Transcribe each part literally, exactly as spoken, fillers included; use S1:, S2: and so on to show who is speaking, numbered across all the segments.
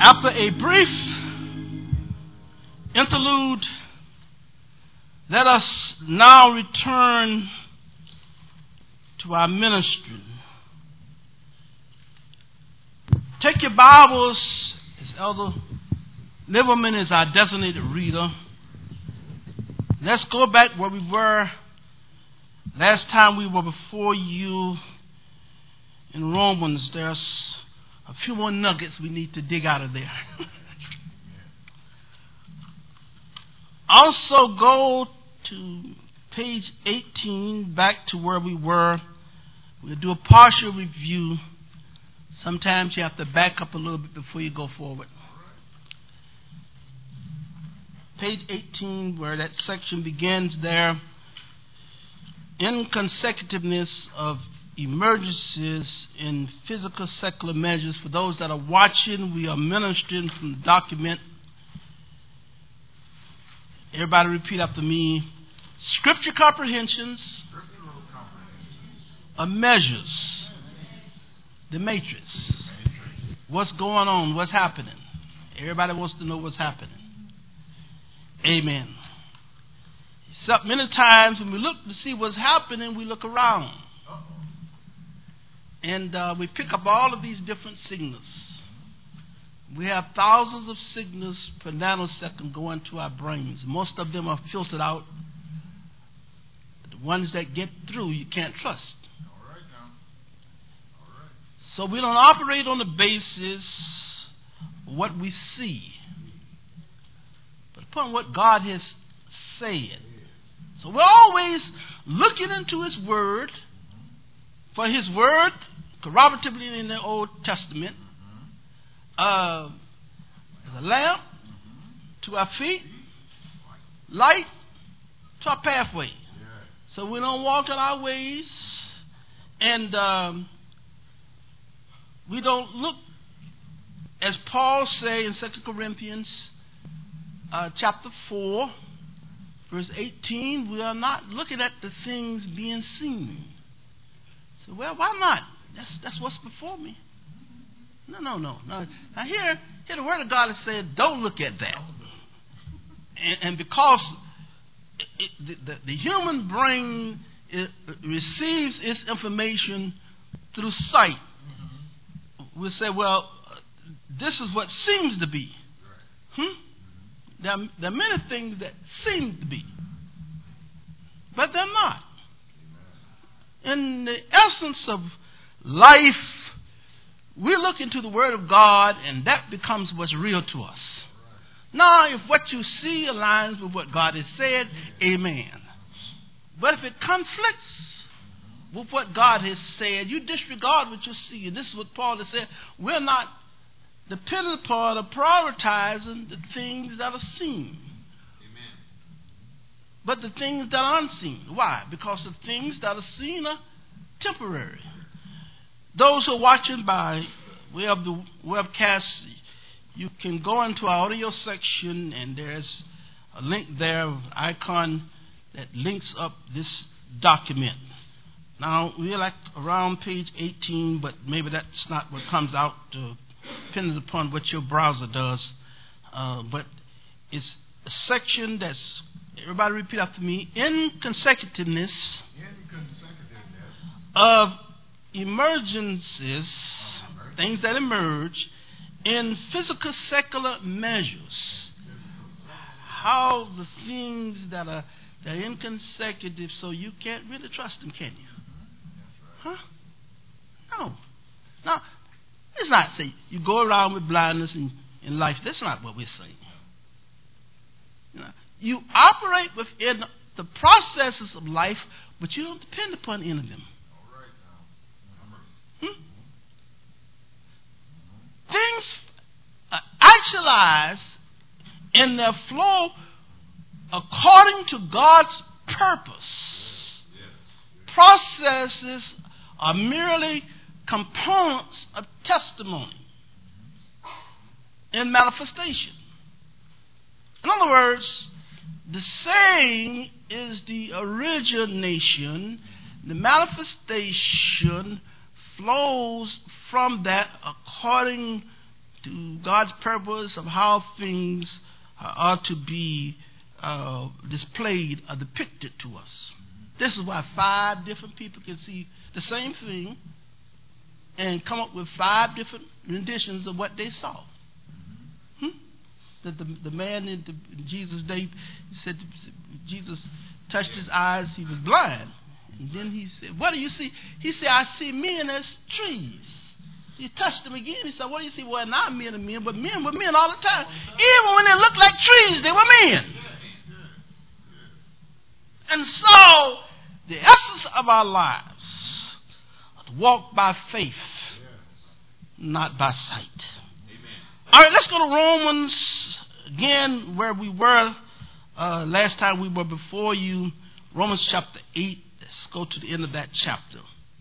S1: After a brief interlude, let us now return to our ministry. Take your Bibles, as Elder Liverman is our designated reader. Let's go back where we were last time we were before you in Romans. There's a few more nuggets we need to dig out of there. Also go to page eighteen, back to where we were. We'll do a partial review. Sometimes you have to back up a little bit before you go forward. Page eighteen, where that section begins there. Inconsecutiveness of emergencies in physical secular measures. For those that are watching, we are ministering from the document. Everybody repeat after me. Scripture comprehensions of measures. The matrix. What's going on? What's happening? Everybody wants to know what's happening. Amen. Except many times when we look to see what's happening, we look around. And uh, we pick up all of these different signals. We have thousands of signals per nanosecond going to our brains. Most of them are filtered out. The ones that get through, you can't trust.
S2: All right now. All right.
S1: So we don't operate on the basis of what we see, but upon what God has said. So we're always looking into His Word, for His Word, corroboratively in the Old Testament, uh, is a lamp to our feet, light to our pathway. So we don't walk in our ways, and um, we don't look, as Paul say in Second Corinthians uh, chapter four, verse eighteen, we are not looking at the things being seen. So, well, why not? That's that's what's before me. No, no, no, no. Now here, here the Word of God has said, don't look at that. And, and because it, it, the, the human brain it, it receives its information through sight, we'll say, well, this is what seems to be. Hmm? There, are, there are many things that seem to be, but they're not. In the essence of life, we look into the Word of God, and that becomes what's real to us. Now, if what you see aligns with what God has said, amen. But if it conflicts with what God has said, you disregard what you see. And this is what Paul has said. We're not dependent upon or prioritizing the things that are seen,
S2: Amen.
S1: but the things that are unseen. Why? Because the things that are seen are temporary. Those who are watching by way of the webcast, you can go into our audio section, and there's a link there, an icon that links up this document. Now, we're like around page eighteen, but maybe that's not what comes out, uh, depending upon what your browser does. Uh, but it's a section that's, everybody repeat after me, inconsecutiveness,
S2: Inconsecutiveness
S1: of emergencies, things that emerge in physical secular measures. How the things that are, that are inconsecutive, so you can't really trust them, can you? Huh? No. Now, it's not say you go around with blindness in, in life. That's not what we're saying. You know, you operate within the processes of life, but you don't depend upon any of them. Hmm? Things uh, actualize in their flow according to God's purpose. Processes are merely components of testimony in manifestation. In other words, the saying is the origination, the manifestation flows from that according to God's purpose of how things are to be uh, displayed or depicted to us. This is why five different people can see the same thing and come up with five different renditions of what they saw. Hmm? That the, the man in, the, in Jesus' day, he said Jesus touched his eyes, he was blind. And then he said, what do you see? He said, I see men as trees. He touched them again. He said, what do you see? Well, not men are men, but men were men all the time. Even when they looked like trees, they were men. And so, the essence of our lives are to walk by faith, not by sight. All right, let's go to Romans again, where we were uh, last time we were before you. Romans chapter eight. Let's go to the end of that chapter.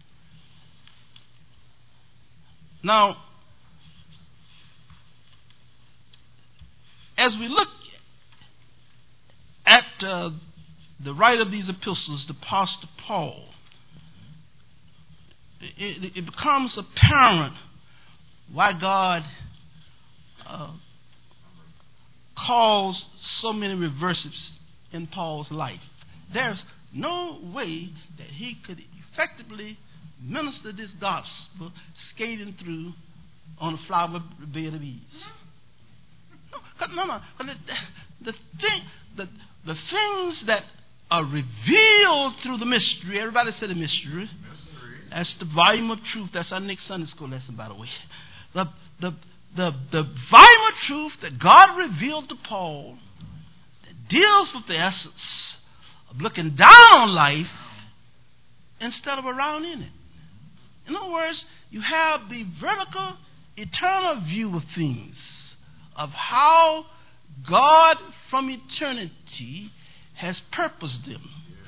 S1: Now, as we look at uh, the writer of these epistles, the Apostle Paul, it, it becomes apparent why God uh, caused so many reverses in Paul's life. There's no way that he could effectively minister this gospel skating through on a flower bed of ease. No, no, no. The, the, thing, the, the things that are revealed through the mystery, everybody said the mystery. mystery. That's the volume of truth. That's our next Sunday school lesson, by the way. The, the, the, the volume of truth that God revealed to Paul that deals with the essence of looking down on life instead of around in it. In other words, you have the vertical, eternal view of things, of how God from eternity has purposed them.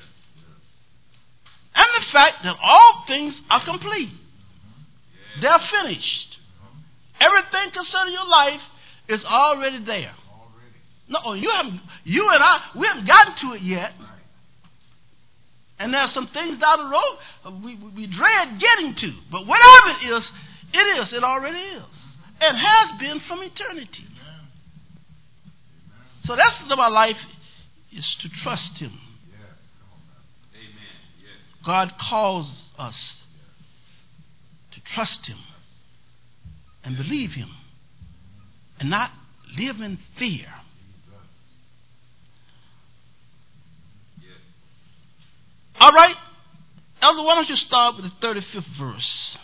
S1: And the fact that all things are complete. They're finished. Everything concerning your life is already there. No, you haven't, you and I, we haven't gotten to it yet. And there are some things down the road we, we dread getting to. But whatever it is, it is. It already is. And has been from eternity. Amen. So that's what our life is, to trust Him. Yes. Amen. Yes. God calls us to trust Him and believe Him and not live in fear. All right, Elder, why don't you start with the thirty-fifth verse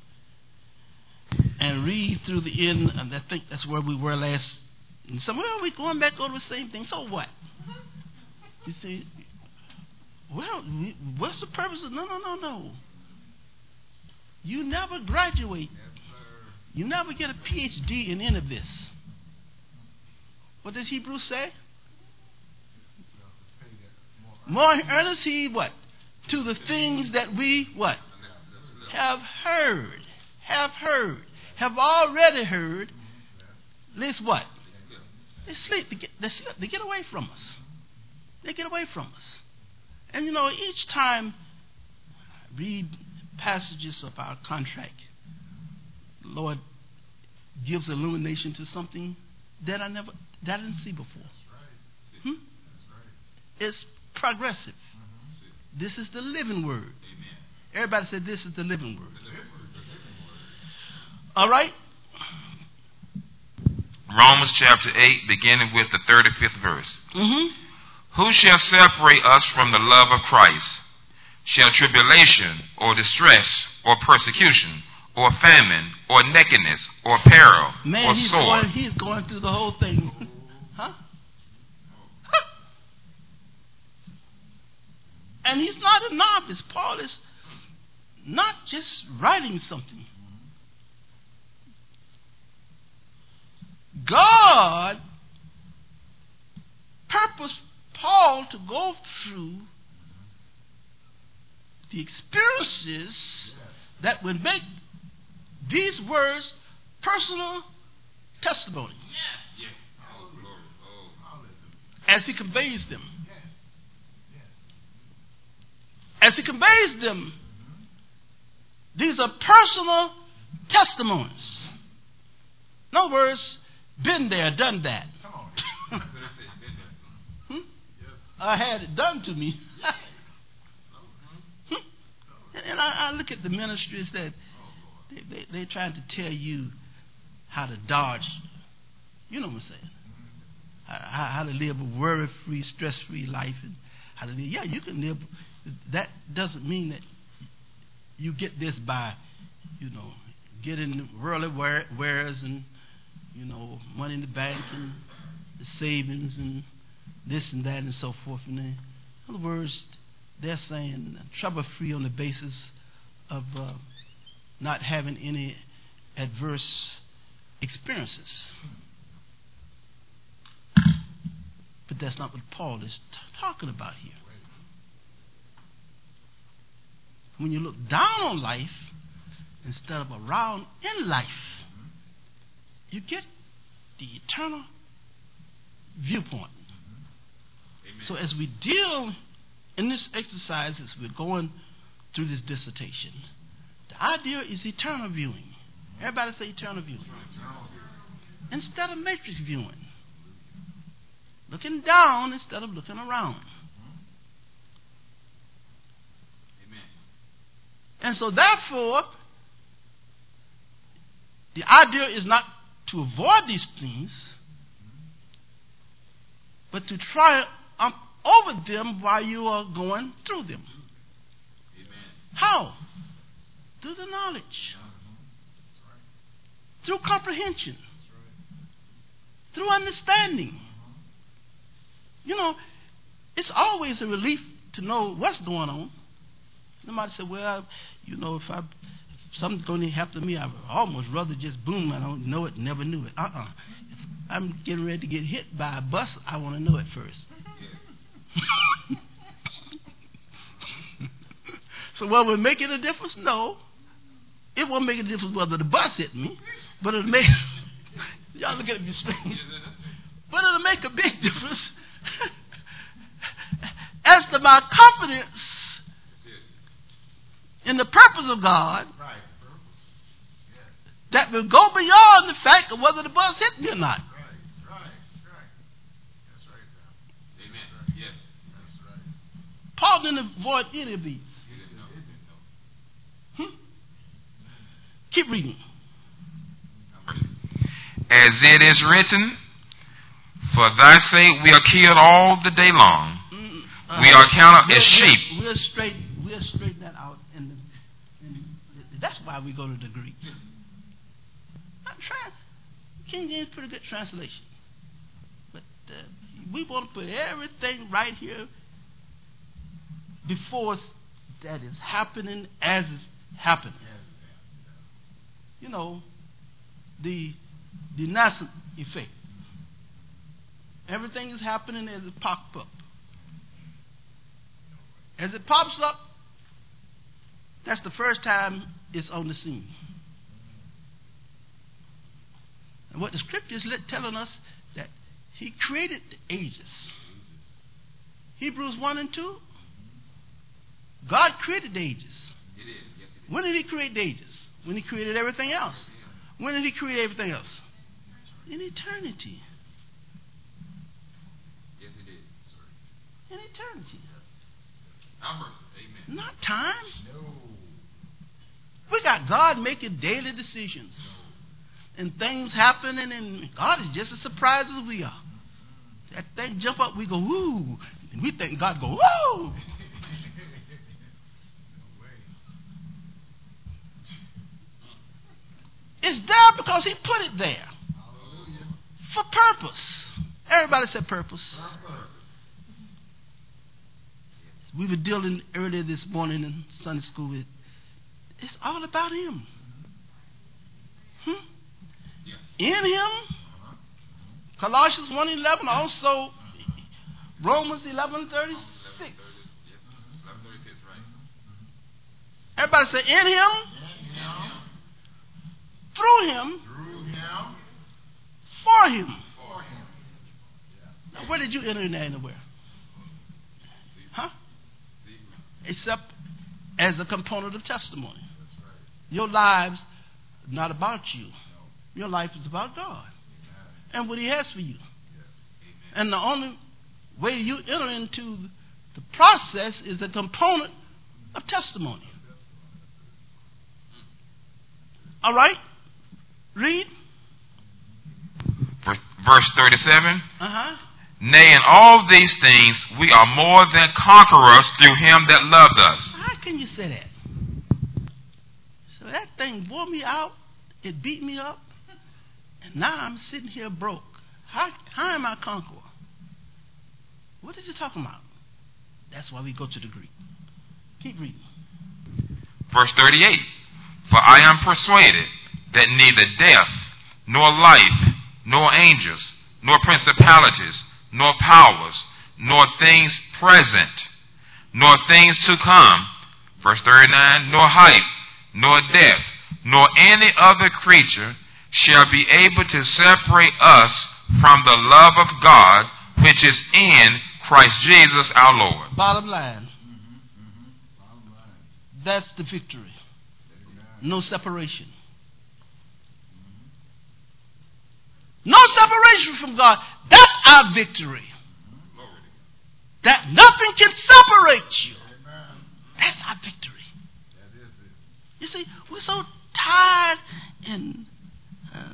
S1: and read through the end, and I think that's where we were last. And so, well, we're going back over the same thing. So what? You see, well, what's the purpose of, no, no, no, no. You never graduate. You never get a P H D in any of this. What does Hebrews say? More earnest he what? To the things that we what? Have heard. Have heard. Have already heard. Lest what? They sleep. They get, they, sleep. They get away from us. They get away from us. And you know, each time I read passages of our contract, the Lord gives illumination to something that I never, that I didn't see before. Hmm? It's progressive. Mm-hmm. This is the living word. Amen. Everybody said this is the living word. The living word. The living word. All right.
S3: Romans chapter eight, beginning with the thirty-fifth verse.
S1: Mm-hmm.
S3: Who shall separate us from the love of Christ? Shall tribulation, or distress, or persecution, or famine, or nakedness, or peril,
S1: Man,
S3: or
S1: he's
S3: sword?
S1: Going, he's going through the whole thing. Huh? And he's not a novice. Paul is not just writing something. God purposed Paul to go through the experiences that would make these words personal testimony. As he conveys them. As he conveys them, these are personal testimonies. In other words, been there, done that.
S2: Come on. That's what I said. Been there.
S1: Hmm?
S2: Yes.
S1: I had it done to me. And I, I look at the ministries that they, they, they're trying to tell you how to dodge, you know what I'm saying, how, how to live a worry-free, stress-free life, and how to live. Yeah, you can live. That doesn't mean that you get this by, you know, getting worldly wares and, you know, money in the bank and the savings and this and that and so forth. And in other words, they're saying trouble-free on the basis of uh, not having any adverse experiences. But that's not what Paul is t- talking about here. When you look down on life instead of around in life, you get the eternal viewpoint. Amen. So as we deal in this exercise, as we're going through this dissertation, the idea is eternal viewing. Everybody say eternal viewing. Instead of matrix viewing. Looking down instead of looking around. Amen. And so therefore, the idea is not to avoid these things, but to triumph over them while you are going through them. Amen. How? Through the knowledge. Right. Through comprehension. Right. Through understanding. You know, it's always a relief to know what's going on. Somebody said, well, you know, if I if something's going to happen to me, I'd almost rather just boom, I don't know it, never knew it. Uh-uh. If I'm getting ready to get hit by a bus, I want to know it first. So will it make it a difference? No. It won't make a difference whether the bus hit me, but it'll make y'all look at me strange. But it'll make a big difference as to my confidence in the purpose of God that will go beyond the fact of whether the bus hit me or not. Paul didn't avoid any of these. Hmm? Keep reading.
S3: As it is written, for thy sake we are killed all the day long. Mm, uh, we are counted as sheep.
S1: We'll straight, we'll straighten that out. In the, in the, that's why we go to the Greek. I'm trying. King James is pretty good translation. But uh, we want to put everything right here before us that is happening as it's happening. You know, the the nascent effect. Everything is happening as it pops up. As it pops up, that's the first time it's on the scene. And what the scripture is telling us, that he created the ages. Hebrews one and two. God created the ages. When did he create the ages? When he created everything else. When did he create everything else? In eternity.
S2: Yes, he did. Sorry.
S1: In eternity.
S2: Amen.
S1: Not time.
S2: No.
S1: We got God making daily decisions. And things happening, and God is just as surprised as we are. That thing jump up, we go, woo. And we think God go, woo. It's there because he put it there. Hallelujah. For purpose. Everybody said purpose. Purpose. We were dealing earlier this morning in Sunday school with, it's all about him. Hmm? Yeah. In him. Uh-huh. Colossians one eleven, also Romans eleven thirty-six. Everybody say in him. In him. Through him, Through him. For him. For him. Yeah. Now, where did you enter in there anywhere? Huh? Except as a component of testimony. That's right. Your lives not about you. No. Your life is about God and what He has for you. And the only way you enter into the process is a component of testimony. All right? Read.
S3: Verse thirty-seven.
S1: Uh-huh.
S3: Nay, in all these things we are more than conquerors through Him that loved us.
S1: How can you say that? So that thing wore me out. It beat me up. And now I'm sitting here broke. How, how am I a conqueror? What are you talking about? That's why we go to the Greek. Keep reading.
S3: Verse thirty-eight. For I am persuaded that neither death, nor life, nor angels, nor principalities, nor powers, nor things present, nor things to come, verse thirty-nine, nor height, nor depth, nor any other creature shall be able to separate us from the love of God which is in Christ Jesus our Lord.
S1: Bottom line. Mm-hmm, mm-hmm. Bottom line. That's the victory. No separation. No separation from God. That's our victory. That nothing can separate you. That's our victory. You see, we're so tired and uh,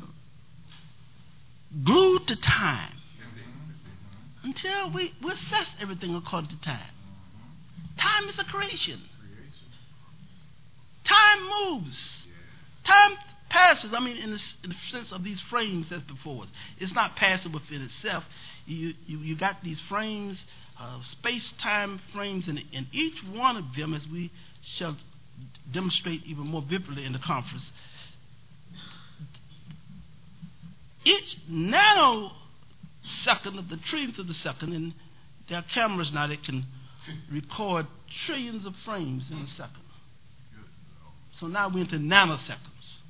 S1: glued to time until we, we assess everything according to time. Time is a creation. Time moves. Time passes. I mean, in the, in the sense of these frames that's before us. It's not passive within itself. You you, you got these frames, uh, space-time frames, and, and each one of them, as we shall demonstrate even more vividly in the conference, each nanosecond of the trillionth of the second, and there are cameras now that can record trillions of frames in a second. So now we're into nanoseconds.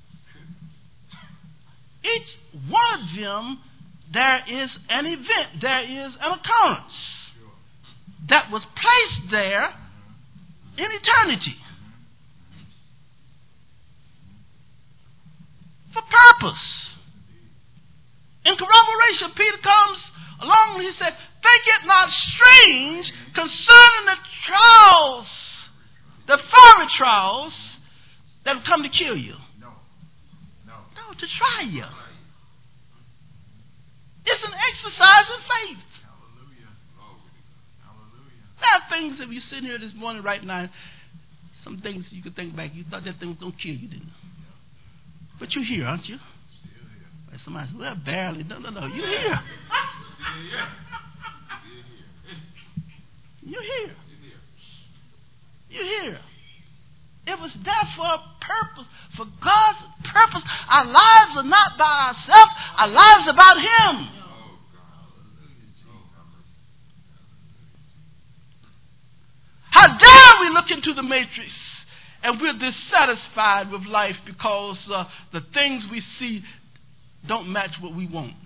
S1: Each one of them, there is an event, there is an occurrence that was placed there in eternity for purpose. In corroboration, Peter comes along and he said, think it not strange concerning the trials, the fiery trials that will come to kill you. No. No. No, to try you. It's an exercise in faith. Hallelujah. Hallelujah. There are things, if you're sitting here this morning right now, some things you could think back, you thought that thing was going to kill you, didn't you? But you're here, aren't you? Still here. Like somebody said, well, barely. No, no, no. You're here. You're here. You're here. It was there for a purpose, for God's purpose. Our lives are not by ourselves. Our lives are about Him. How dare we look into the matrix and we're dissatisfied with life because uh, the things we see don't match what we want.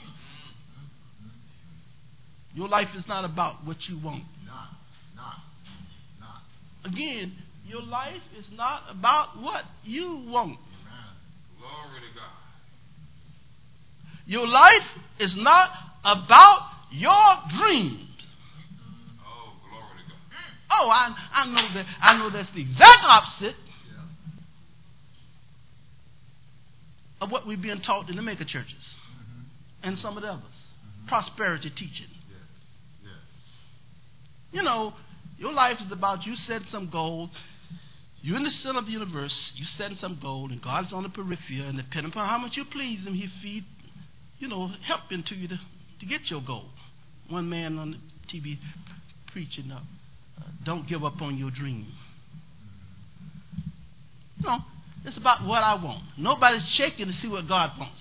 S1: Your life is not about what you want. Not, not, not. Again, your life is not about what you want. Amen. Glory to God. Your life is not about your dreams.
S3: Oh, glory to God.
S1: Oh, I, I know that. I know that's the exact opposite yeah. of what we're being taught in the mega churches mm-hmm. and some of the others. Mm-hmm. Prosperity teaching. Yes. Yes. You know, your life is about you set some goals. You're in the center of the universe. You setting some goal, and God's on the periphery, and depending upon how much you please Him, He feed, you know, help into you to, to get your goal. One man on the T V preaching, uh, uh, don't give up on your dream. You know, it's about what I want. Nobody's checking to see what God wants.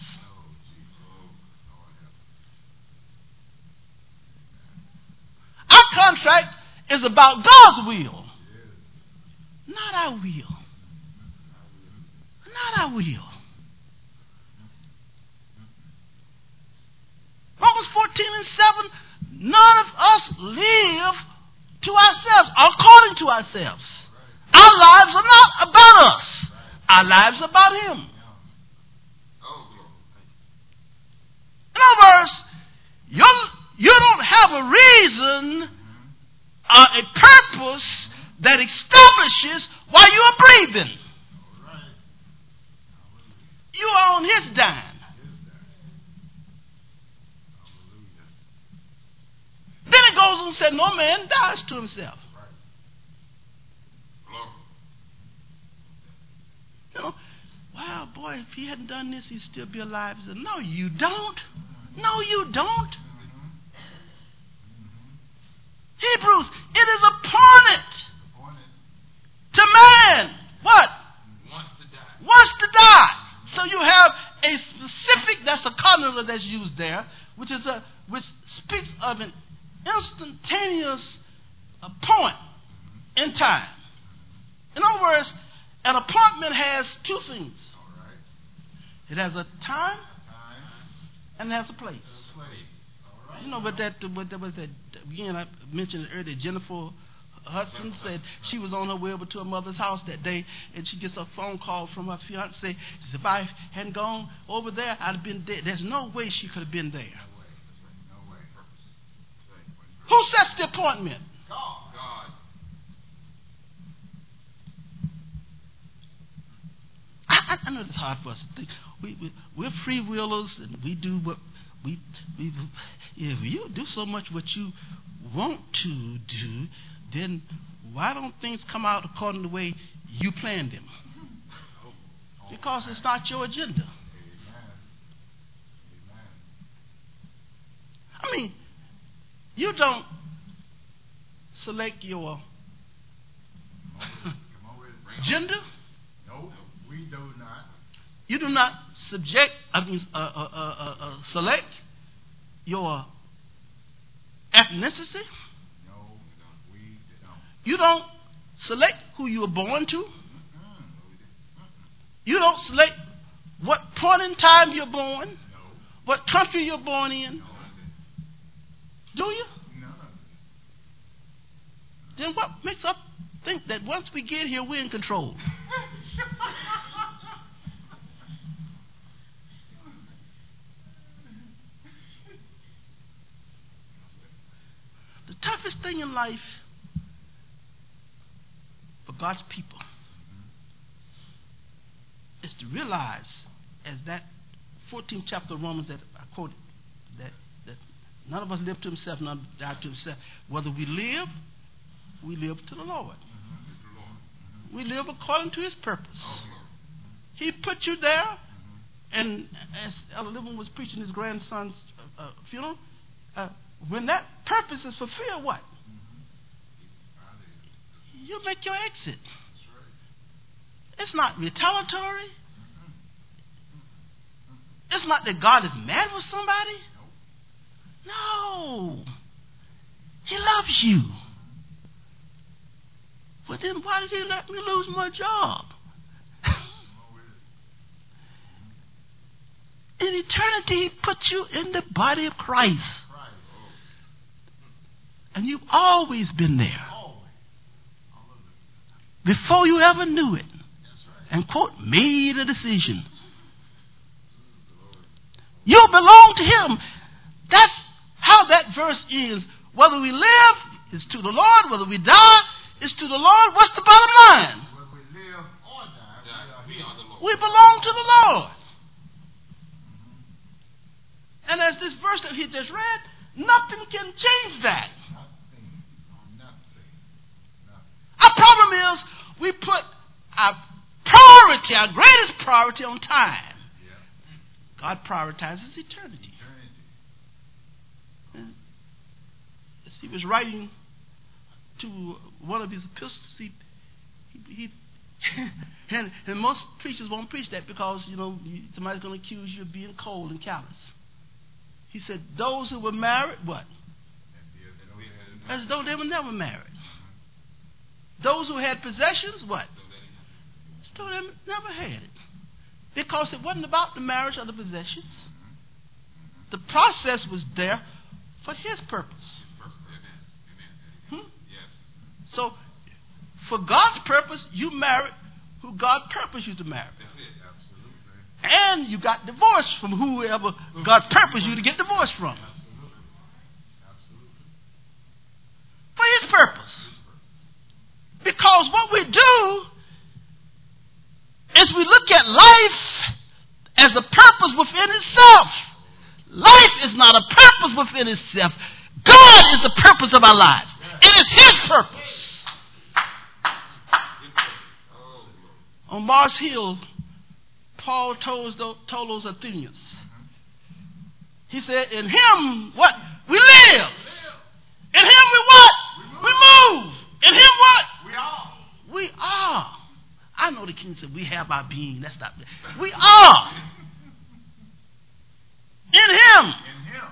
S1: Our contract is about God's will. Not our will. Not our will. Romans fourteen and seven, none of us live to ourselves, according to ourselves. Our lives are not about us. Our lives are about Him. reason, uh, a purpose that establishes why you are breathing. You are on His dime. Then it goes on and says, no man dies to himself. You know, wow, boy, if he hadn't done this, he'd still be alive. He said, no, you don't. No, you don't. Hebrews, it is appointed to man, what?
S3: Wants to die.
S1: Wants to die. So you have a specific, that's a cognitive that's used there, which is a which speaks of an instantaneous uh, point in time. In other words, an appointment has two things. It has a time and it has a place. You know what that what that was that again I mentioned earlier. Jennifer Hudson said she was on her way over to her mother's house that day, and she gets a phone call from her fiance. She says, if I hadn't gone over there, I'd have been dead. There's no way she could have been there.
S2: No way.
S1: Who sets the appointment?
S2: God. God.
S1: I, I know it's hard for us to think. We, we we're free willers, and we do what we we. If you do so much what you want to do, then why don't things come out according to the way you planned them? Because it's not your agenda. I mean, you don't select your gender.
S2: No, we do not.
S1: You do not subject, I mean, uh, uh, uh, uh, select your ethnicity.
S2: No, we don't.
S1: You don't select who you were born to. You don't select what point in time you're born,
S2: No.
S1: what country you're born in.
S2: No.
S1: Do you?
S2: No.
S1: Then what makes us think that once we get here, we're in control? The toughest thing in life for God's people is to realize, as that fourteenth chapter of Romans that I quoted, that, that none of us live to himself, none die to himself. Whether we live, we live to the Lord. We live according to his purpose. He put you there, and as Elder Living was preaching his grandson's uh, uh, funeral, uh, when that purpose is fulfilled, what? You make your exit. It's not retaliatory. It's not that God is mad with somebody. No. He loves you. But then why did he let me lose my job? In eternity, he put you in the body of Christ. And you've always been there. Before you ever knew it. And, quote, made a decision. You belong to him. That's how that verse ends. Whether we live is to the Lord. Whether we die is to the Lord. What's the bottom line?
S2: Whether we live or die, we are the Lord.
S1: We belong to the Lord. And as this verse that he just read, nothing can change that.
S2: Nothing. Nothing. Nothing.
S1: Our problem is we put our priority, our greatest priority on time.
S2: Yeah.
S1: God prioritizes eternity.
S2: Eternity.
S1: And as he was writing to one of his epistles, he, he, he and, and most preachers won't preach that because, you know, somebody's going to accuse you of being cold and callous. He said, those who were married, what? As though they were never married. Those who had possessions, what? As though they never had it. Because it wasn't about the marriage or the possessions. The process was there for his purpose. Hmm? So, for God's purpose, you married who God purposed you to marry. And you got divorced from whoever God purposed you to get divorced from.
S2: Absolutely. Absolutely.
S1: do is we look at life as a purpose within itself. Life is not a purpose within itself. God is the purpose of our lives. It is His purpose. On Mars Hill, Paul told those, told those Athenians, he said, in Him, what? We live. In Him we what? We move. In Him what?
S2: We are.
S1: We are. I know the king said we have our being. That's not. We are. In Him.
S2: In Him.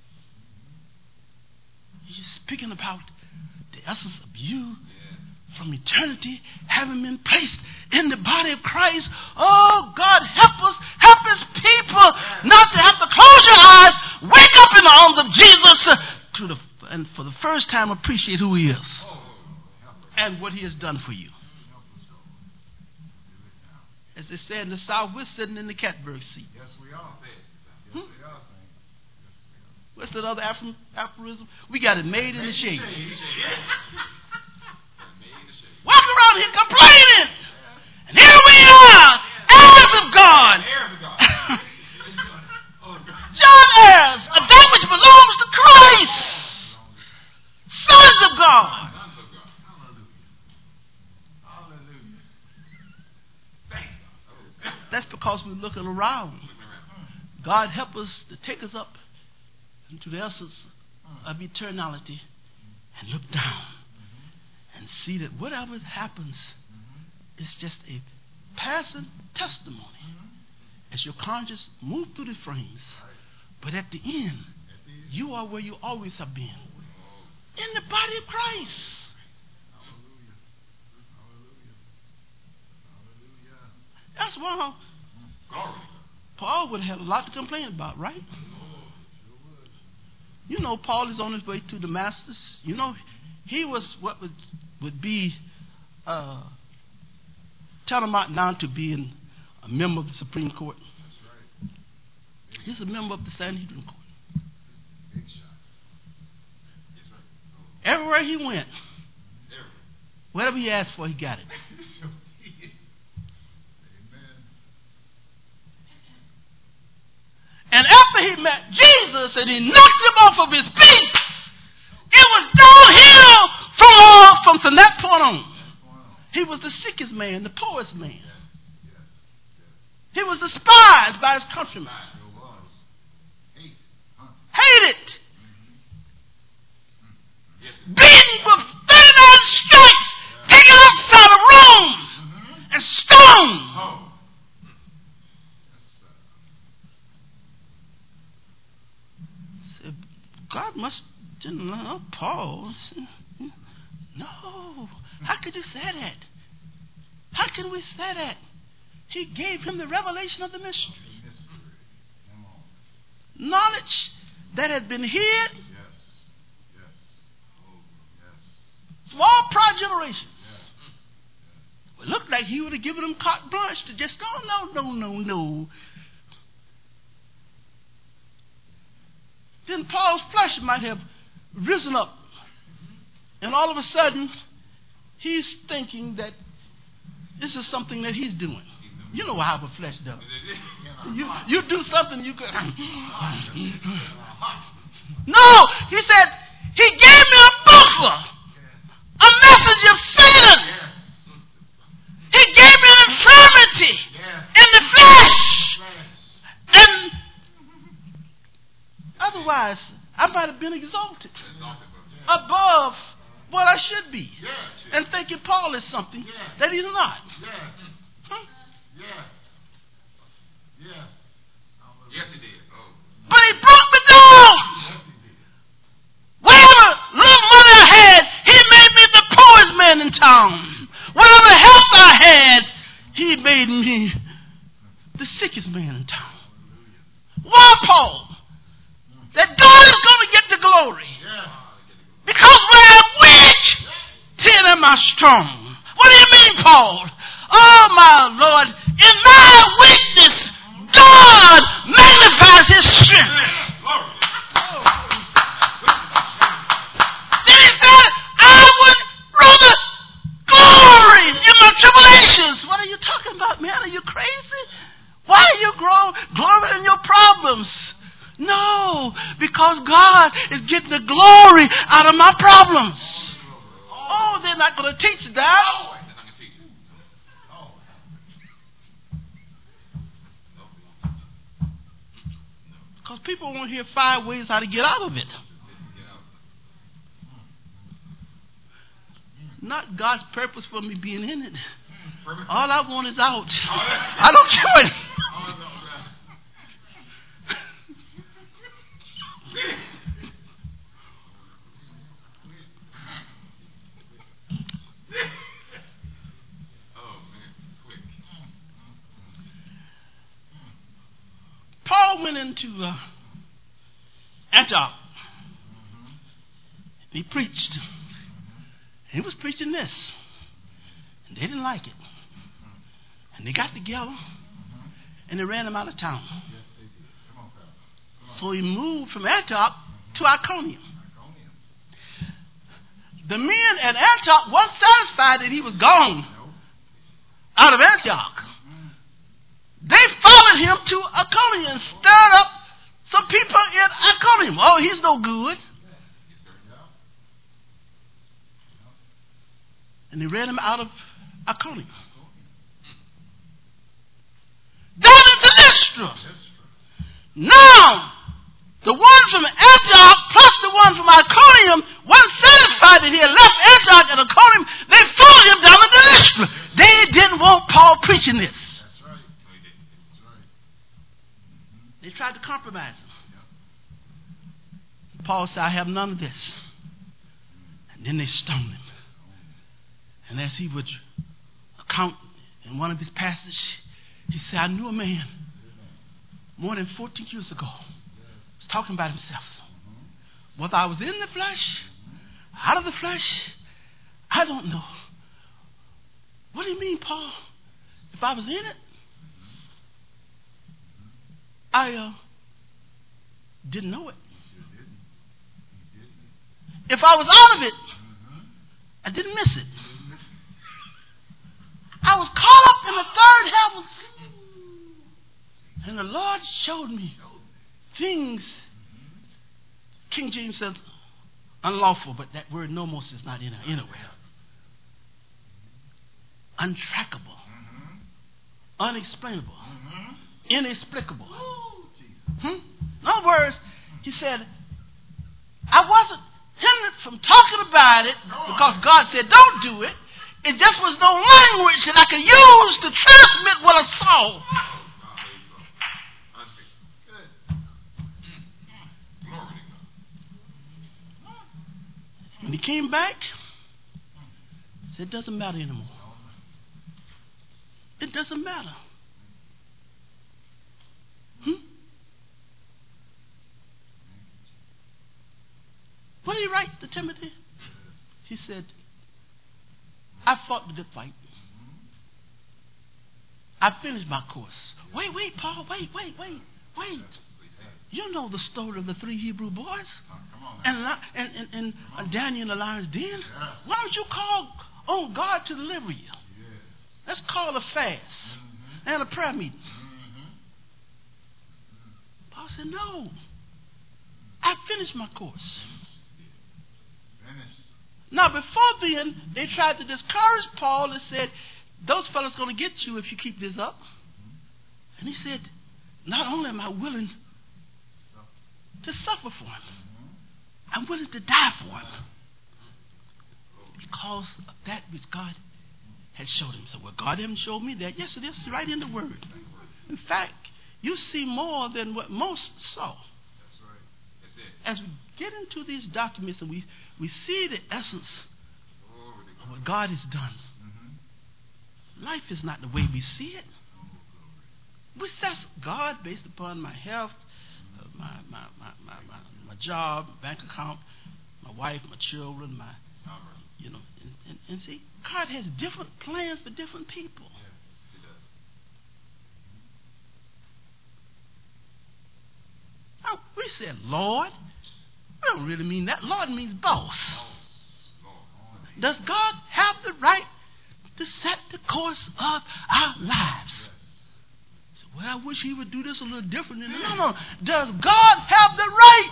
S1: He's speaking about the essence of you from eternity, having been placed in the body of Christ. Oh, God, help us, help His people not to have to close your eyes, wake up in the arms of Jesus, uh, to the, and for the first time appreciate who He is and what He has done for you. As they say in the South, we're sitting in the catbird seat.
S2: Yes, we are. Yes,
S1: Hmm?
S2: we are. Saint. Yes, we are.
S1: What's that other aphorism? aphorism? We got it made in the shade. Walking around here complaining. And here we are, heirs of God. John heirs of that which belongs to Christ. Sons of God. That's because we're looking around. God help us to take us up into the essence of eternality and look down and see that whatever happens is just a passing testimony as your conscience moves through the frames. But at the end, you are where you always have been, in the body of Christ. That's why Paul would have had a lot to complain about, right? You know, Paul is on his way to Damascus. You know, he was what would would be uh, tantamount now to being a member of the Supreme Court. He's a member of the Sanhedrin Court. Everywhere he went, whatever he asked for, he got it. And after he met Jesus and he knocked him off of his feet, it was downhill from, uh, from, from that point on. He was the sickest man, the poorest man. He was despised by his countrymen. Hated. Beaten with thirty-nine stripes, taken outside of Rome, and stoned. God must didn't love Paul. No. How could you say that? How can we say that? He gave him the revelation of the mystery. Knowledge that had been hid from all prior generations. It looked like he would have given them carte blanche to just go, no, no, no, no. Then Paul's flesh might have risen up. And all of a sudden, he's thinking that this is something that he's doing. You know how the flesh does. You, you do something, you could. No! He said, he gave me a buffer, a message of sin. He gave me an infirmity in the flesh. And otherwise, I might have been exalted above what I should be. And thinking Paul is something that he's not. Huh?
S3: Yes, he did. Oh.
S1: But he brought me down. Whatever little money I had, he made me the poorest man in town. Whatever health I had, he made me the sickest man in town. Why, Paul? That God is going to get the glory. Because when I'm weak, then am I strong. What do you mean, Paul? Oh, my Lord, in my weakness, God magnifies His strength. Then he said, I would rather glory in joyful because God is getting the glory out of my problems. Oh, they're not going to teach that. Because people want to hear five ways how to get out of it. Not God's purpose for me being in it. All I want is out. I don't care. Paul went into uh, Antioch. He preached. He was preaching this. And they didn't like it. And they got together and they ran him out of town. So he moved from Antioch to Iconium. The men at Antioch weren't satisfied that he was gone out of Antioch. They followed him to Iconium and stirred up some people in Iconium. Oh, he's no good. And they ran him out of Iconium. Down into Lystra. Now, the one from Antioch plus the one from Iconium weren't satisfied that he had left Antioch and Iconium. They followed him down into Lystra. They didn't want Paul preaching this.
S2: That's right. That's right.
S1: They tried to compromise him. Paul said, I have none of this. And then they stoned him. And as he would account in one of his passages, he said, I knew a man more than fourteen years ago. He was talking about himself. Whether I was in the flesh, out of the flesh, I don't know. What do you mean, Paul? If I was in it, I uh, didn't know it. If I was out of it, I didn't miss it. I was caught up in the third heavens, and the Lord showed me things. King James says unlawful, but that word nomos is not in there anywhere. Untrackable, unexplainable, inexplicable. Hmm? In other words, he said, I wasn't hindered from talking about it because God said don't do it. It just was no language that I could use to transmit what I saw. When he came back, he said, it doesn't matter anymore. It doesn't matter. Hmm? What did he write to Timothy? He said, I fought the good fight. I finished my course. Wait, wait, Paul, wait, wait, wait, wait. You know the story of the three Hebrew boys? And, and, and, and uh, Daniel in the lion's den? Yes. Why don't you call on God to deliver you? Yes. Let's call a fast mm-hmm. and a prayer meeting. Mm-hmm. Paul said, no. I finished my course. Finished. Now, before then, they tried to discourage Paul and said, those fellows are going to get you if you keep this up. Mm-hmm. And he said, not only am I willing to suffer for him, I'm willing to die for him because of that which God had showed him. So, well, God hasn't showed me that. Yes, it is right in the Word. In fact, you see more than what most saw.
S2: That's right. That's it.
S1: As we get into these documents and we, we see the essence of what God has done, mm-hmm. life is not the way we see it. We assess God based upon my health, uh, my, my, my, my, my, my job, bank account, my wife, my children, my, you know, and, and, and see, God has different plans for different people.
S2: Yeah, he does.
S1: Now, we said Lord. We don't really mean that. Lord means boss. Does God have the right to set the course of our lives? So, well, I wish he would do this a little different. No, no. Does God have the right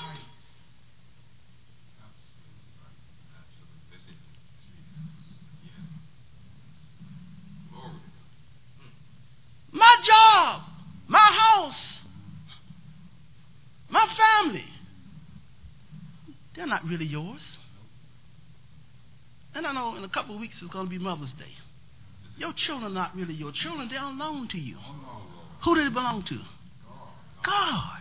S1: They're not really yours. And I know in a couple of weeks it's going to be Mother's Day. Your children are not really your children. They don't belong to you. Who do they belong to? God.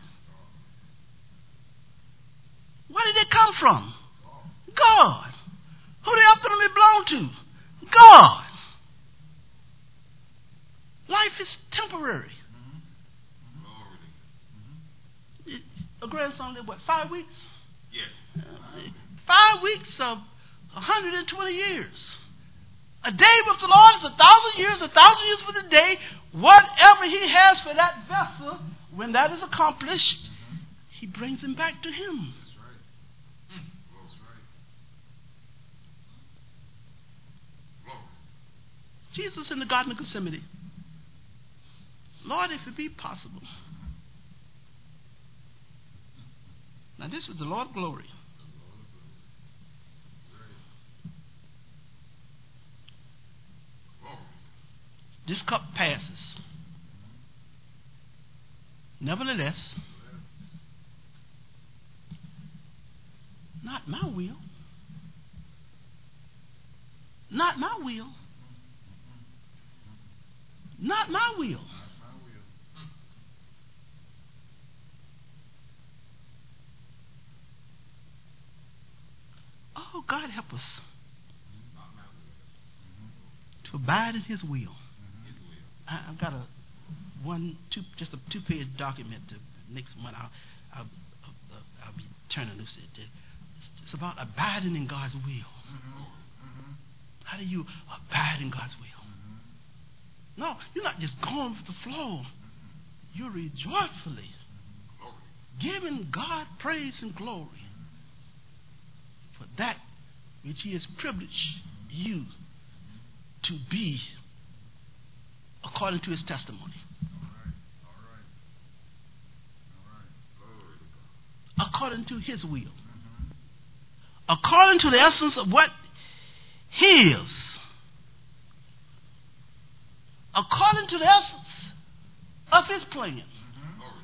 S1: Where did they come from? God. Who do they ultimately belong to? God. Life is temporary. A grandson lived, what, five weeks?
S2: Yes.
S1: Uh, five weeks of one hundred twenty years. A day with the Lord is a thousand years, a thousand years with a day. Whatever he has for that vessel, when that is accomplished, he brings him back to him.
S2: That's right. That's right. Glory.
S1: Jesus in the Garden of Gethsemane. Lord, if it be possible. Now this is the Lord of glory. This cup passes. Nevertheless, not my will. Not my will. Not my will. Oh, God help us to abide in his will. I, I've got a one, two, just a two-page document. The next one, I'll, I'll, I'll, I'll be turning loose at it. It's about abiding in God's will. Mm-hmm. How do you abide in God's will? Mm-hmm. No, you're not just going with the flow. You're rejoicefully giving God praise and glory for that which he has privileged you to be according to his testimony. According to his will. Mm-hmm. According to the essence of what his. According to the essence of his plan. Mm-hmm.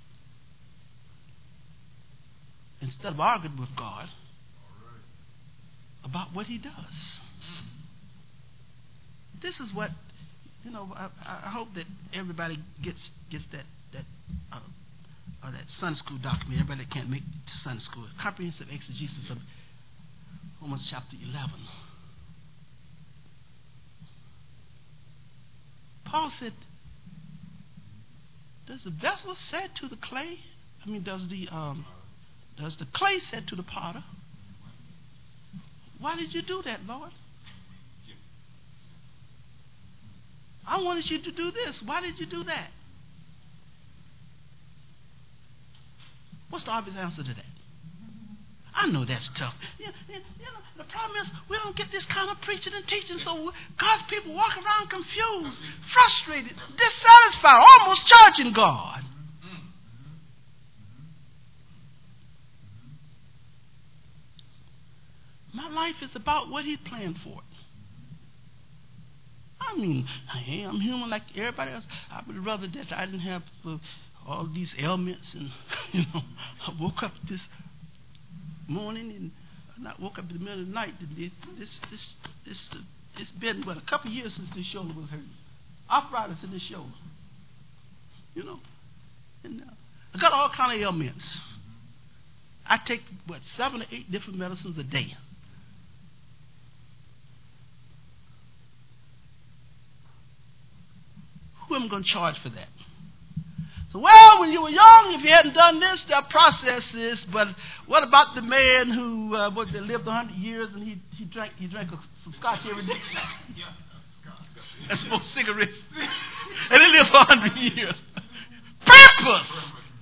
S1: Instead of arguing with God about what he does. This is what, you know, I, I hope that everybody gets gets that that uh, uh, that Sunday school document. Everybody that can't make it to Sunday school, comprehensive exegesis of Romans chapter eleven. Paul said, "Does the vessel say to the clay? I mean, does the um, does the clay say to the potter, why did you do that, Lord? I wanted you to do this. Why did you do that?" What's the obvious answer to that? I know that's tough. You, you, you know, the problem is we don't get this kind of preaching and teaching, so God's people walk around confused, frustrated, dissatisfied, almost charging God. My life is about what he planned for it. I mean, hey, I'm human like everybody else. I would rather that I didn't have uh, all these ailments, and you know, I woke up this morning and not woke up in the middle of the night. This, this, this, this, uh, it's been what a couple of years since this shoulder was hurt. Arthritis in the shoulder, you know, and uh, I got all kind of ailments. I take what seven or eight different medicines a day. Who am I going to charge for that? So, well, when you were young, if you hadn't done this, there are processes. But what about the man who uh, what, they lived a hundred years and he he drank he drank a, some scotch every day and smoked cigarettes and he lived for a hundred years? Purpose,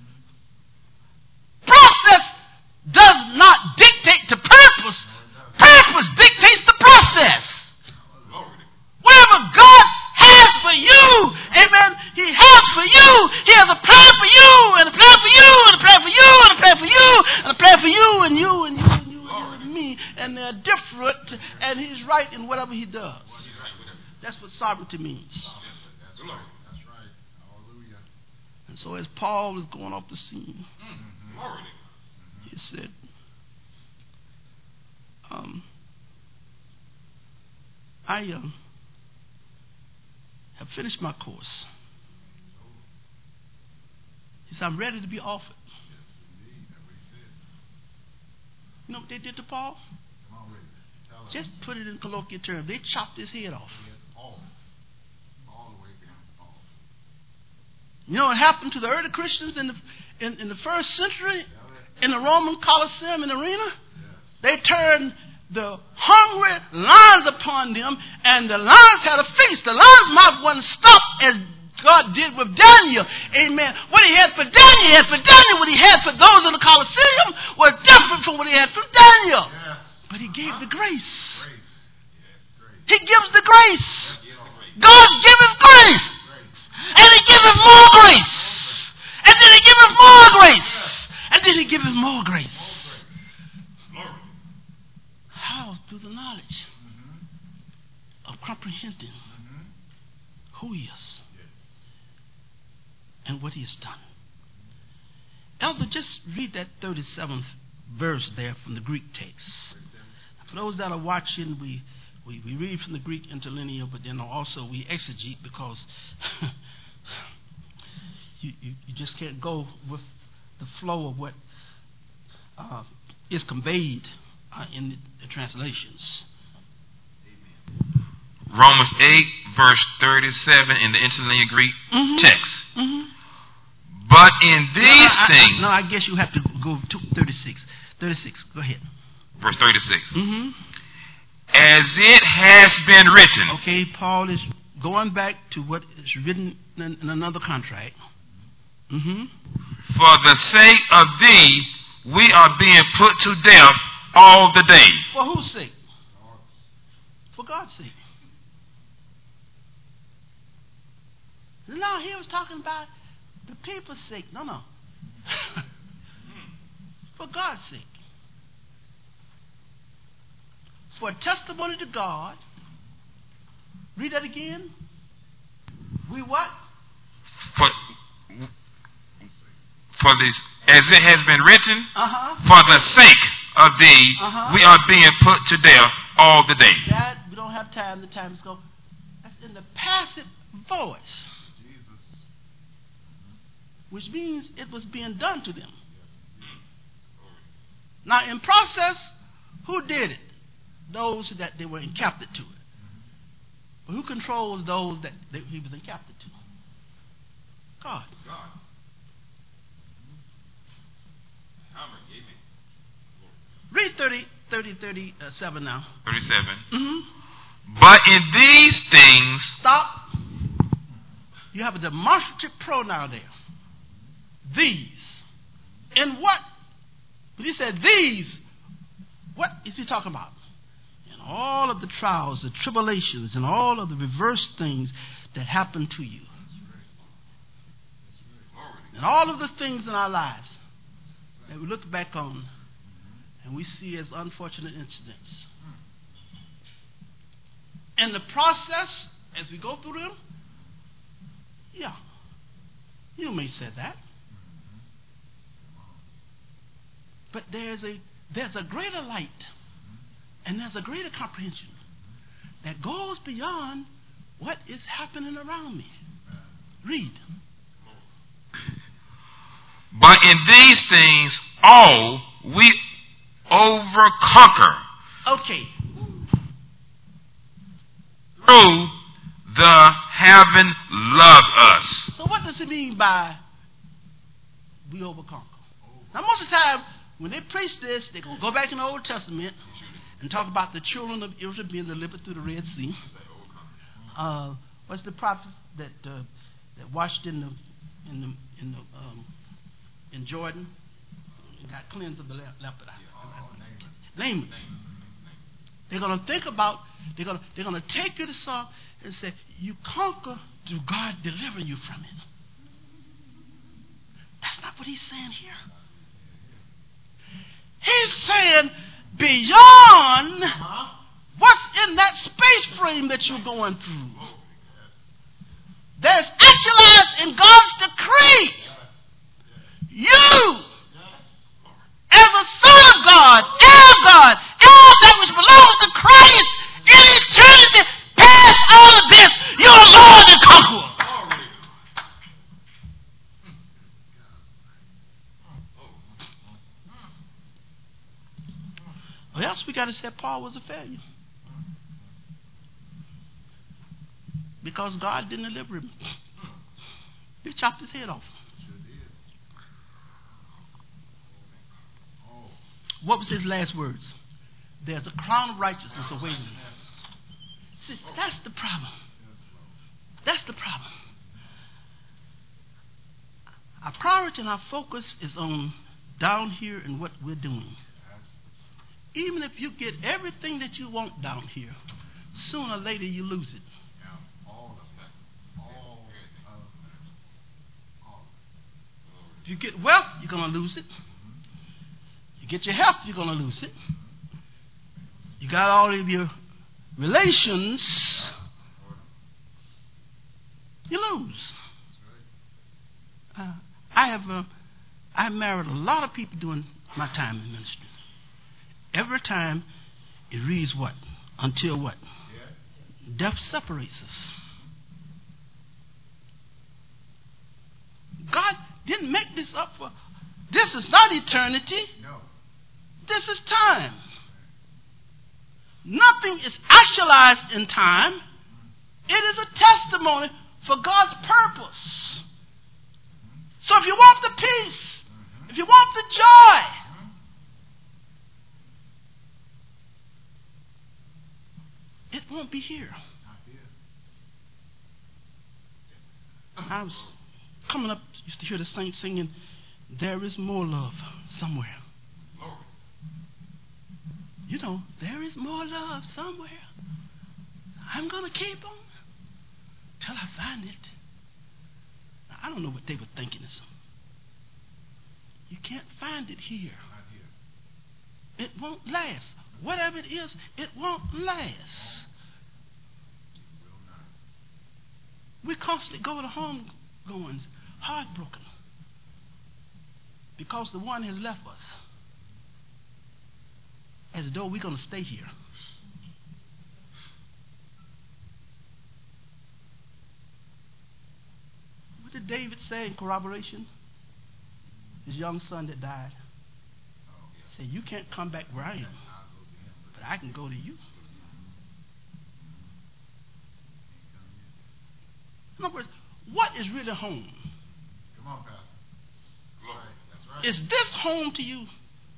S1: process does not dictate the purpose. Purpose dictates the process. Whatever God has for you, amen, he has for you. He has a plan for you, and a plan for you, and a plan for you, and a plan for you, and a plan for you, and you, and you, and you, and, you, and me. And they're different, and he's right in whatever he does. That's what sovereignty means.
S2: That's right. That's right. Hallelujah.
S1: And so as Paul is going off the scene, he said, I um, have finished my course. He said, I'm ready to be offered. You know what they did to Paul? Just put it in colloquial terms. They chopped his head off. You know what happened to the early Christians in the in, in the first century in the Roman Colosseum and arena? They turned the hungry lions upon them, and the lions had a feast. The lion's mouth wasn't stopped as God did with Daniel. Amen. What he had for Daniel, he had for Daniel. What he had for those in the Colosseum was different from what he had from Daniel. Yes. But he gave the grace. grace. Yes, grace. He gives the grace. Yes, God gives grace. grace. And he gives more grace. And then he gives more grace. And then he gives more grace. How? Through the knowledge mm-hmm. of comprehending mm-hmm. who he is. And what he has done. Elder, just read that thirty-seventh verse there from the Greek text. For those that are watching, we, we, we read from the Greek interlinear, but then also we exegete because you, you, you just can't go with the flow of what uh, is conveyed uh, in the, the translations.
S3: Romans eight, verse thirty-seven in the interlinear Greek mm-hmm. text. Mm-hmm. But in these no, I, things...
S1: I, no, I guess you have to go to thirty-six. thirty-six, go ahead.
S3: Verse thirty-six. Mm-hmm. As it has been written...
S1: Okay, Paul is going back to what is written in, in another contract. Mm-hmm.
S3: For the sake of thee, we are being put to death all the day.
S1: For whose sake? For God's sake. No, he was talking about the people's sake. No, no. For God's sake. For a testimony to God. Read that again. We what?
S3: For, for this, as it has been written,
S1: uh-huh.
S3: for the sake of thee, uh-huh. we are being put to death all the day.
S1: That, we don't have time. The time is gone. That's in the passive voice. Which means it was being done to them. Now, in process, who did it? Those that they were encaptured to it. But who controls those that they, he was encaptured to? God. God. Read thirty, thirty, thirty-seven now.
S3: thirty-seven.
S1: Mm-hmm.
S3: But in these things...
S1: Stop. You have a demonstrative pronoun there. These. In what? When he said these, what is he talking about? In all of the trials, the tribulations, and all of the reverse things that happen to you. And all of the things in our lives that we look back on and we see as unfortunate incidents. In the process, as we go through them, yeah, you may say that. But there's a there's a greater light and there's a greater comprehension that goes beyond what is happening around me. Read.
S3: But in these things all we overconquer.
S1: Okay.
S3: Through the having loved us.
S1: So what does it mean by we overconquer? Now most of the time when they preach this, they're going to go back in the Old Testament and talk about the children of Israel being delivered through the Red Sea. Uh, what's the prophet that uh, that washed in the in the in the um, in Jordan and got cleansed of the le- leopard? Naaman. They're going to think about. They're going to they're going to take you to some and say you conquer through God delivering you from it. That's not what he's saying here. He's saying beyond what's in that space frame that you're going through. There's actualized in God's decree. You, as a son of God, heir of God, heir of that which belongs to Christ in eternity, Or else we got to say Paul was a failure. Because God didn't deliver him. He chopped his head off. What was his last words? There's a crown of righteousness awaiting him. See, that's the problem. That's the problem. Our priority and our focus is on down here and what we're doing. Even if you get everything that you want down here, sooner or later you lose it. If you get wealth, you're going to lose it. You get your health, you're going to lose it. You got all of your relations, you lose. Uh, I have uh, I married a lot of people during my time in ministry. Every time it reads what? Until what? Death separates us. God didn't make this up for. This is not eternity.
S2: No.
S1: This is time. Nothing is actualized in time. It is a testimony for God's purpose. So if you want the peace, if you want the joy, it won't be here. I was coming up, used to hear the saints singing, "There is more love somewhere." You know, there is more love somewhere. I'm going to keep on till I find it. Now, I don't know what they were thinking. You can't find it here. It won't last. Whatever it is, it won't last. We constantly go to home goings, heartbroken, because the one has left us. As though we're going to stay here. What did David say in corroboration? His young son that died. He said, "You can't come back where I am, but I can go to you." In other words, what is really home?
S2: Come on, Pastor. Glory. That's right.
S1: Is this home to you?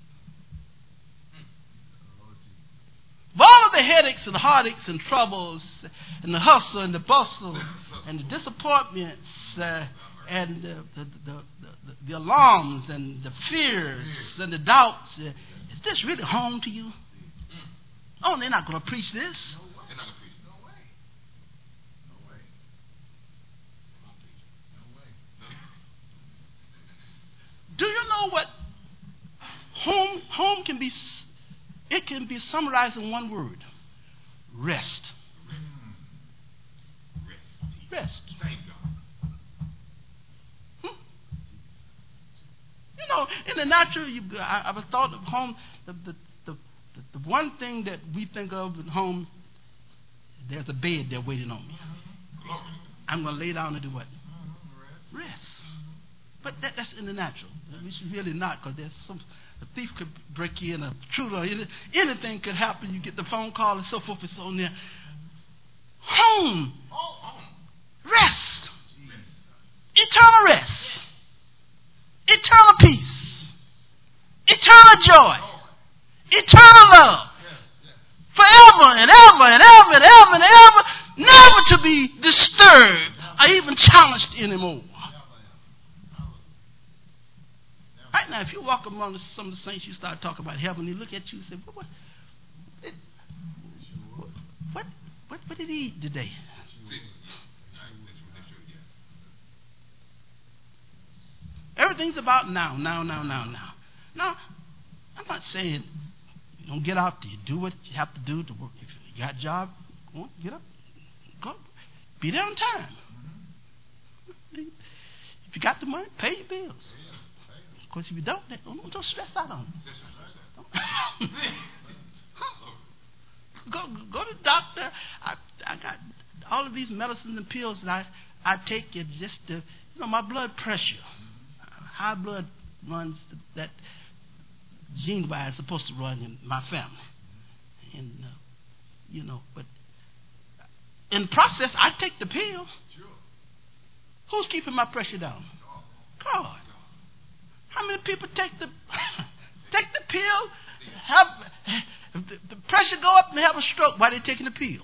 S1: Of all of the headaches and heartaches and troubles and the hustle and the bustle and the disappointments uh, and the, the, the, the, the alarms and the fears and the doubts, uh, is this really home to you? Oh, they're not going to preach this.
S2: They're not going to preach. No way. No way. No way.
S1: Do you know what home home can be? It can be summarized in one word: rest.
S2: Rest.
S1: Rest.
S2: Thank God.
S1: Hmm? You know, in the natural, you, I, I've thought of home. The, the the the the one thing that we think of at home, there's a bed there waiting on me. I'm going to lay down and do what? Rest. But that, that's in the natural. We should really not, because there's some. A thief could break in, a intruder, anything could happen. You get the phone call and so forth and so on there. Home. Rest. Eternal rest. Eternal peace. Eternal joy. Eternal love. Forever and ever and ever and ever and ever. Never to be disturbed or even challenged anymore. Right now, if you walk among some of the saints, you start talking about heaven, they look at you and say, what, what, what, what, what did he eat today? Everything's about now, now, now, now, now. Now, I'm not saying you don't get out there, you do what you have to do to work. If you got a job, go on, get up, go, be there on time. If you got the money, pay your bills. Of course, if you don't, don't, don't stress out on it. go, go to the doctor. I, I got all of these medicines and pills that I, I take it just to, you know, my blood pressure, high blood runs that gene wise supposed to run in my family. And, uh, you know, but in the process, I take the pill. Who's keeping my pressure down? God. How many people take the take the pill, have the, the pressure go up and have a stroke while they're taking the pill?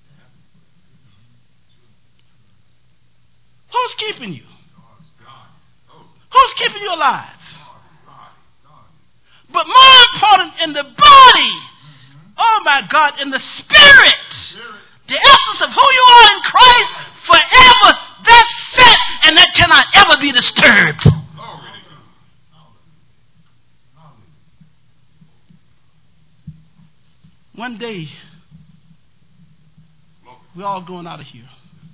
S1: Who's keeping you? Who's keeping you alive? But more important, in the body, oh my God, in the spirit, the essence of who you are in Christ, forever, that's set, and that cannot ever be disturbed. One day, we're all going out of here.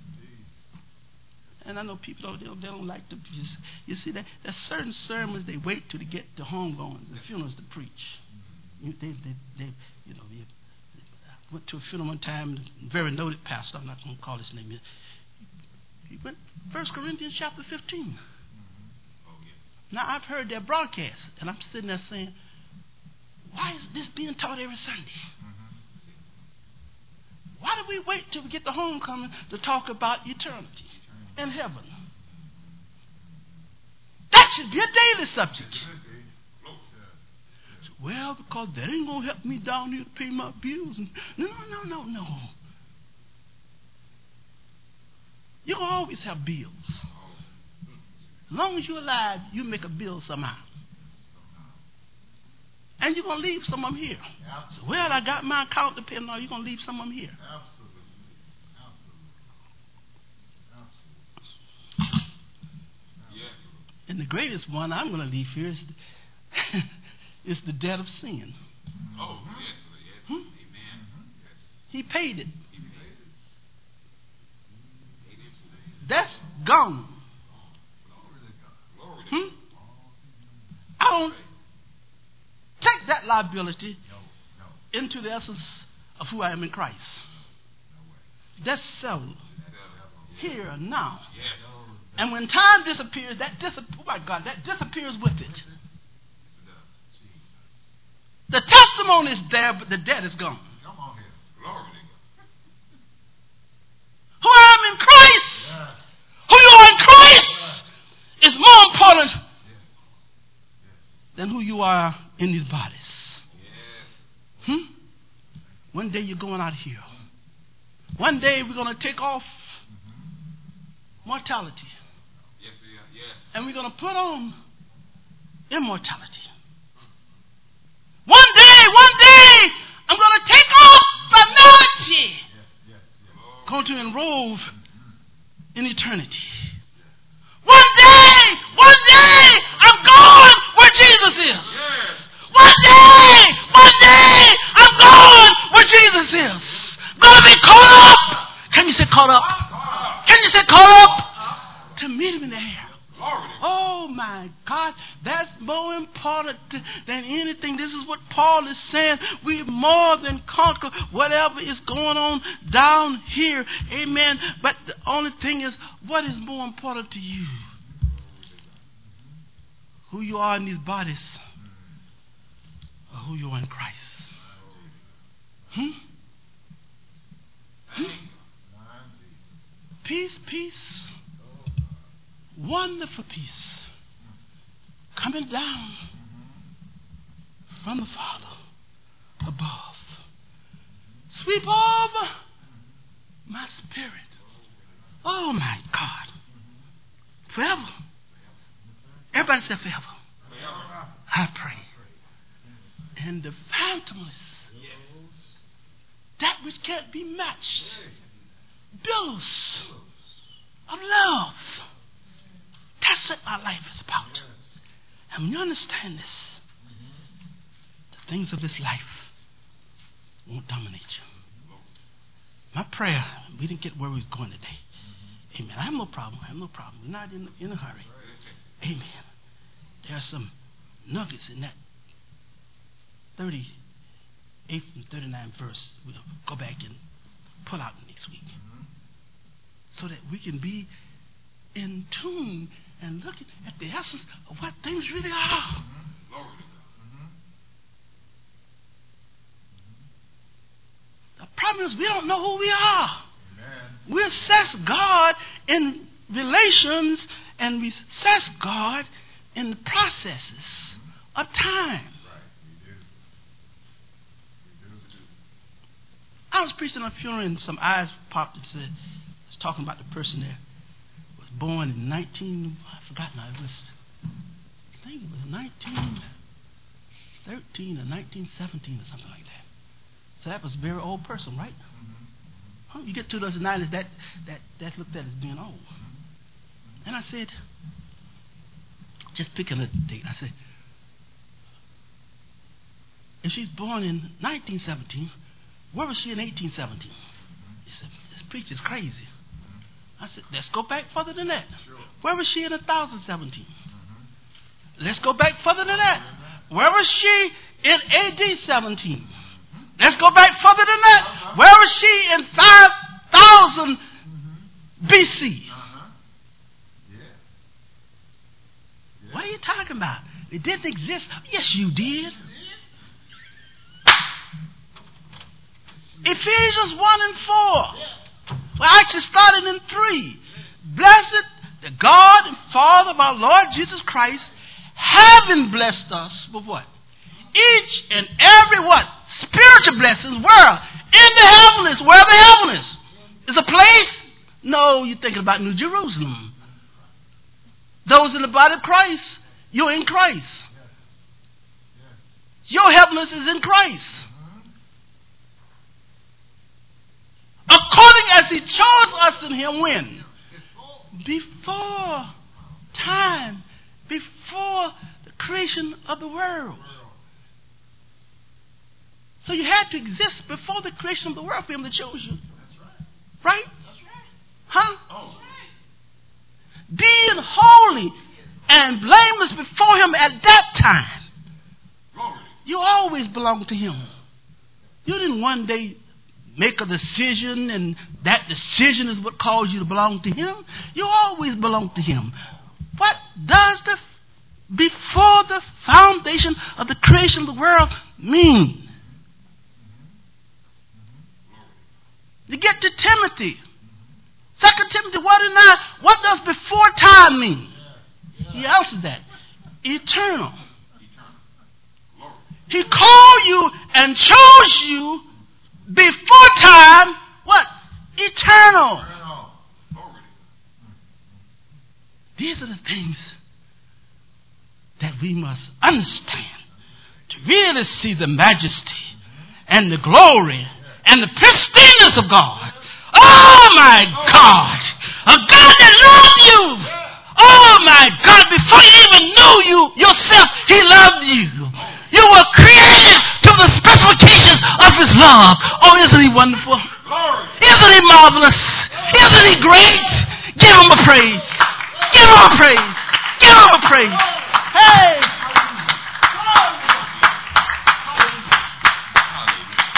S1: And I know people don't, they don't, they don't like to. You see, that there's certain sermons they wait till to get to homegoings and funerals to preach. You, they, they, they, you know, they, I went to a funeral one time. A very noted pastor. I'm not going to call his name. He went First Corinthians chapter fifteen. Now I've heard their broadcast, and I'm sitting there saying, "Why is this being taught every Sunday? Why do we wait till we get to homecoming to talk about eternity in heaven? That should be a daily subject." Well, because that ain't going to help me down here to pay my bills. No, no, no, no. You're going to always have bills. As long as you're alive, you make a bill somehow. And you're going to leave some of them here. So, well, I got my account to pay. No, you're going to leave some of them here.
S2: Absolutely.
S1: And the greatest one I'm going to leave here is the, is the debt of sin.
S3: Oh, yes, yes.
S1: Hmm?
S3: Amen. Yes.
S1: He paid it.
S3: He paid it. Paid it.
S1: That's gone.
S3: Glory to
S1: Hmm?
S3: God.
S1: I don't take that liability into the essence of who I am in Christ. That's settled here and now.
S3: Yes.
S1: And when time disappears, that disappears. Oh my God, that disappears with it. The testimony is there, but the debt is gone.
S2: Come on here.
S3: Glory to God.
S1: Who I am in Christ,
S2: Yes.
S1: who you are in Christ, is more important than who you are in these bodies.
S3: Yes.
S1: Hmm? One day you're going out here. One day we're going to take off mortality.
S3: Yes, yes.
S1: And we're going to put on immortality. One day, one day, I'm going to take off finality.
S2: Yes, yes, yes.
S1: Going to enroll in eternity. One day, one day, I'm going where Jesus is.
S3: Yes.
S1: One day, one day, I'm going where Jesus is. Going to be caught up. Can you say caught up? Can you say caught up? To meet him in the air.
S3: Glory to God.
S1: Oh my God, that's more important than anything. This is what Paul is saying. We more than conquer whatever is going on down here. Amen. But the only thing is, what is more important to you? Who you are in these bodies, or who you are in Christ? Hmm? Hmm? Peace, peace. Wonderful peace coming down from the Father above. Sweep over my spirit. Oh my God. Forever. Everybody say forever. I pray. And the fountainless, that which can't be matched, billows of love. That's what my life is about. And when you understand this, the things of this life won't dominate you. My prayer, we didn't get where we was going today. Amen. I have no problem. I have no problem. We're not in, in a hurry. Amen. There are some nuggets in that thirty-eighth and thirty-ninth verse. We'll go back and pull out next week. So that we can be in tune and looking at the essence of what things really are.
S3: Glory to God.
S1: problem is we don't know who we are.
S2: Amen.
S1: We assess God in relations, and we assess God in the processes of time.
S2: Right. We do. We do too.
S1: I was preaching at a funeral and some eyes popped and said, I was talking about the person that was born in nineteen, I forgot now, it was, I think it was nineteen thirteen or nineteen seventeen or something like that. So that was a very old person, right?
S2: Mm-hmm.
S1: Huh? You get to those nineties, that, that, that looked at as being old. And I said, just picking a date, I said, if she's born in nineteen seventeen, where was she in eighteen seventeen? He said, this preacher's crazy. I said, let's go back further than that.
S2: Sure.
S1: Where was she in one thousand seventeen? Mm-hmm. Let's go back further than that. Where was she in A D seventeen? Mm-hmm. Let's go back further than that. Uh-huh. Where was she in five thousand mm-hmm. B C?
S2: Uh-huh. Yeah. Yeah.
S1: What are you talking about? It didn't exist. Yes, you did. Ephesians one and four. Well, I actually started in three. Blessed the God and Father of our Lord Jesus Christ, having blessed us with what? Each and every what? Spiritual blessings. Where? In the heavens. Where are the heavens? Is a place? No, you're thinking about New Jerusalem. Those in the body of Christ, you're in Christ. Your heaviness is in Christ. According as he chose us in him when? Before time. Before the creation of the world. So you had to exist before the creation of the world for him to choose you. Right? Huh? Being holy and blameless before him at that time. You always belong to him. You didn't one day make a decision and that decision is what caused you to belong to him. You always belong to him. What does the before the foundation of the creation of the world mean? You get to Timothy. Second Timothy one and nine. What does before time mean? He answered that. Eternal. He called you and chose you before time. What? Eternal. These are the things that we must understand to really see the majesty and the glory and the pristineness of God. Oh my God! A God that loved you! Oh my God! Before you even knew you yourself, He loved you. You were created to the specifications of His love. Oh, isn't He wonderful? Isn't He marvelous? Isn't He great? Give Him a praise. Give Him a praise. Give Him a praise. Hey!